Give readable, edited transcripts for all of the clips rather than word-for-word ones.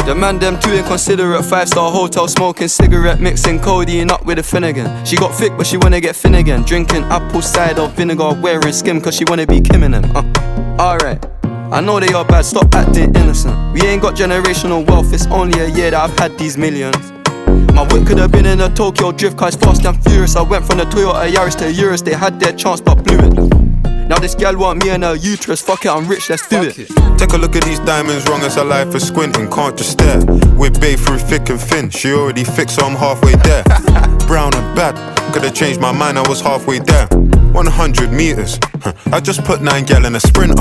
The man them too inconsiderate. 5-star hotel smoking cigarette, mixing codeine up with a Finnegan. She got thick but she wanna get thin again. Drinking apple cider vinegar, wearing skim cause she wanna be Kim and them. Alright, I know they are bad, stop acting innocent. We ain't got generational wealth, it's only a year that I've had these millions. My whip could have been in a Tokyo drift car, it's fast and furious. I went from the Toyota Yaris to Urus, they had their chance but blew it. Now this gal want me and her uterus, fuck it, I'm rich, let's do it. Take a look at these diamonds, wrong as her life is squinting, can't just stare. With bae through thick and thin, she already fixed so I'm halfway there. Brown and bad, could've changed my mind, I was halfway there. 100 meters, I just put 9 gal in a Sprinter.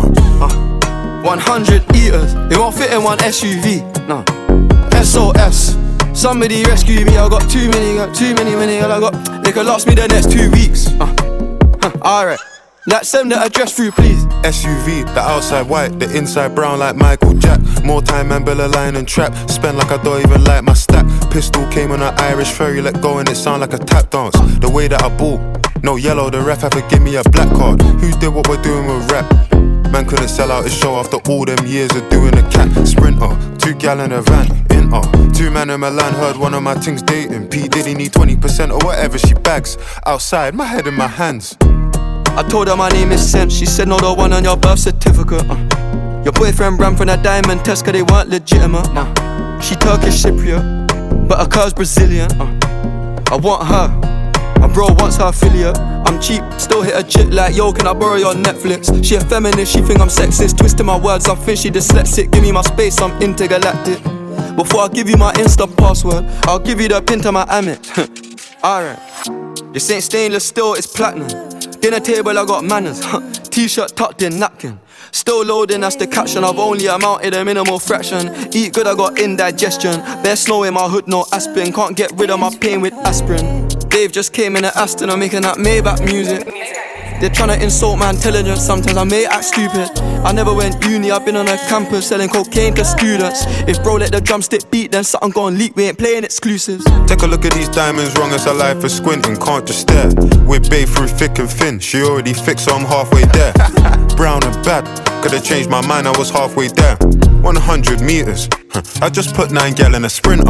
100 eaters, it won't fit in one SUV, no. SOS, somebody rescue me, I got too many, I got, they could last me the next 2 weeks. Alright. Like send the address through please. SUV, the outside white, the inside brown like Michael Jack. More time and Bella line and trap. Spend like I don't even like my stack. Pistol came on an Irish ferry, let go and it sound like a tap dance. The way that I ball, no yellow, the ref had to give me a black card. Who did what we're doing with rap? Man couldn't sell out his show after all them years of doing a cat. Sprinter, 2 gal in a van, Inter. 2 man in Milan, heard one of my things dating. P Diddy need 20% or whatever she bags. Outside, my head in my hands. I told her my name is Sen, she said no, the one on your birth certificate. Your boyfriend ran from that diamond test cause they weren't legitimate. She Turkish Cypriot, but her cur's Brazilian. I want her, my bro wants her affiliate. I'm cheap, still hit a chick like yo, can I borrow your Netflix? She a feminist, she think I'm sexist, twisting my words, I think she dyslexic. Give me my space, I'm intergalactic. Before I give you my Insta password, I'll give you the pin to my Amex. Alright, this ain't stainless steel, it's platinum. Dinner table, I got manners. T-shirt tucked in, napkin. Still loading, that's the caption. I've only amounted a minimal fraction. Eat good, I got indigestion. Bare snow in my hood, no aspirin. Can't get rid of my pain with aspirin. Dave just came in at Aston, I'm making that Maybach music. They're tryna insult my intelligence, sometimes I may act stupid. I never went uni, I've been on a campus selling cocaine to students. If bro let the drumstick beat, then something gon' leak, we ain't playing exclusives. Take a look at these diamonds, wrong as her life is squinting, can't just stare. With bae through thick and thin, she already fixed so I'm halfway there. Brown and bad, could've changed my mind, I was halfway there. 100 meters, I just put 9 gal in a Sprinter.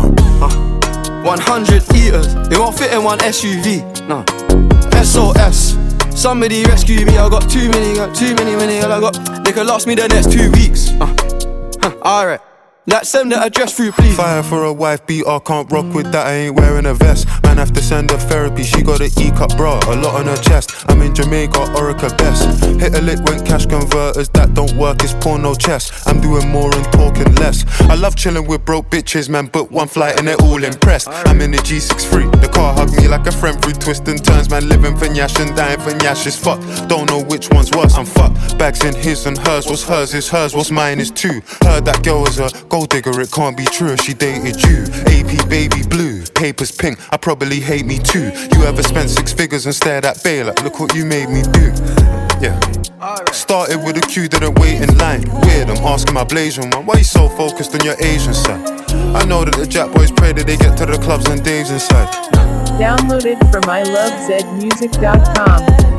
100 eaters, it won't fit in one SUV, no. SOS, somebody rescue me, I got too many, I got, they could last me the next 2 weeks. Alright, like send the address through please. Fire for a wife beater, can't rock with that, I ain't wearing a vest. Man have to send her therapy, she got an E-cup bra, a lot on her chest. I'm in Jamaica, Orica best. Hit a lick when cash converters, that don't work, it's porno chess. I'm doing more and talking less. I love chilling with broke bitches, man, book one flight and they're all impressed. I'm in the G63, the car hugged me like a friend through twists and turns. Man living for Nyash and dying for Nyash is fucked. Don't know which one's worse, I'm fucked. Bags in his and hers, what's hers is hers, what's mine is too. Heard that girl was a gold digger, it can't be true if she dated you. AP baby blue, papers pink, I probably hate me too. You ever spent 6 figures and stared at bae like, look what you made me do. Yeah. Started with a queue, didn't wait in line. Weird, I'm asking my Blasian man, why you so focused on your Asian side? I know that the Jack boys pray that they get to the clubs and Dave's inside. Downloaded from ilovezmusic.com.